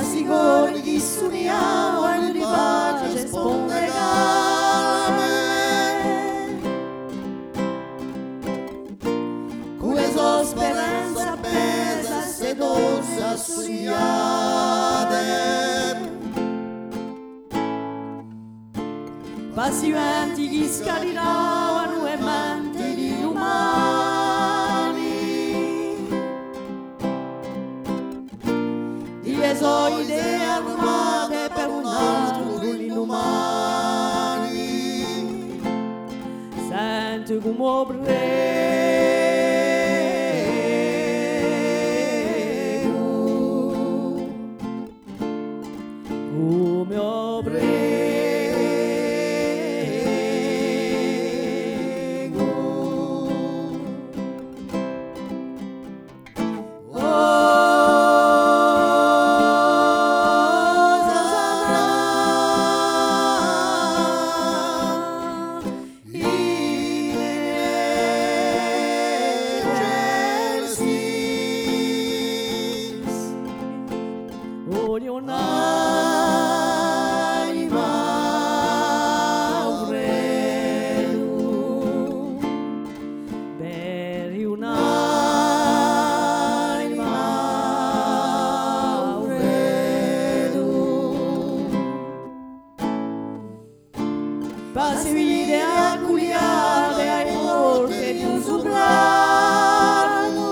Sigori di Suniao di pace spondegame cui so speranza pesa sedosa Suniade passivanti che scalinavano e manti di umani so idee armate per un altro inumani senti come prego come prego Passi vide acculiate ai porte di un soprano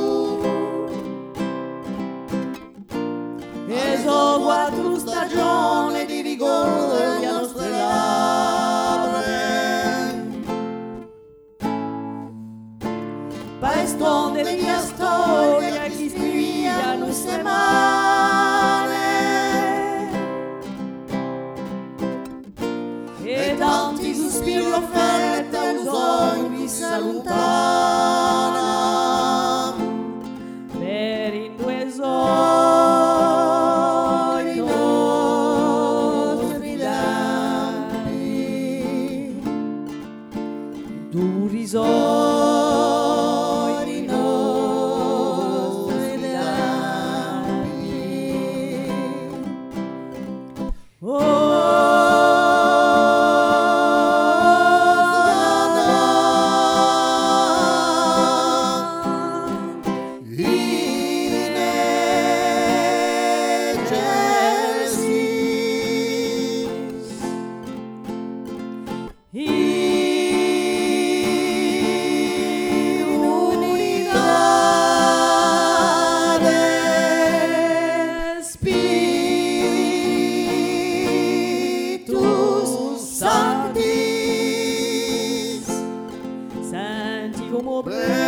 e so quattro stagioni di rigore di nostre labbra pa estonde di mia storia che scrivia non se male e tanti sospiri offerte usò mi salutana per in due sogni nostri lampi duri sogni nostri lampi Sanctis, Sancti como